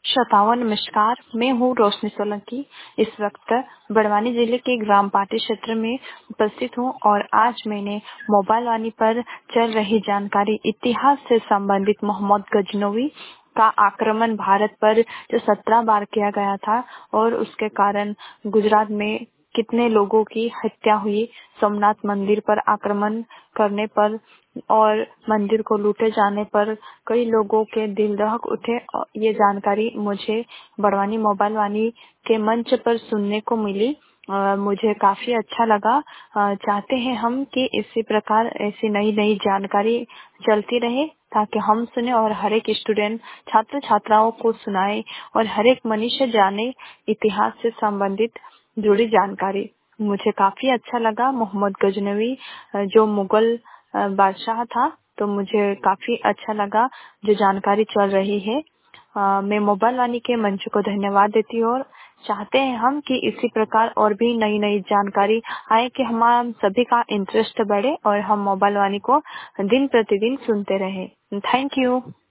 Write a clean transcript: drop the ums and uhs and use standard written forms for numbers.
श्रोताओं नमस्कार, मैं हूँ रोशनी सोलंकी। इस वक्त बड़वानी जिले के ग्राम पाटी क्षेत्र में उपस्थित हूँ और आज मैंने मोबाइल वाणी पर चल रही जानकारी इतिहास से संबंधित मोहम्मद गजनवी का आक्रमण भारत पर जो 17 बार किया गया था और उसके कारण गुजरात में कितने लोगों की हत्या हुई, सोमनाथ मंदिर पर आक्रमण करने पर और मंदिर को लूटे जाने पर कई लोगों के दिल दहक उठे। और ये जानकारी मुझे बड़वानी मोबाइल वाणी के मंच पर सुनने को मिली। मुझे काफी अच्छा लगा। चाहते हैं हम कि इसी प्रकार ऐसी नई नई जानकारी चलती रहे ताकि हम सुने और हर एक स्टूडेंट छात्र छात्राओं को सुनाए और हर एक मनुष्य जाने इतिहास से संबंधित जुड़ी जानकारी। मुझे काफी अच्छा लगा। मोहम्मद गजनवी जो मुगल बादशाह था, तो मुझे काफी अच्छा लगा जो जानकारी चल रही है। मैं मोबाइल वाणी के मंच को धन्यवाद देती हूँ और चाहते हैं हम कि इसी प्रकार और भी नई नई जानकारी आए कि हमारा सभी का इंटरेस्ट बढ़े और हम मोबाइल वाणी को दिन प्रतिदिन सुनते रहें। Thank you.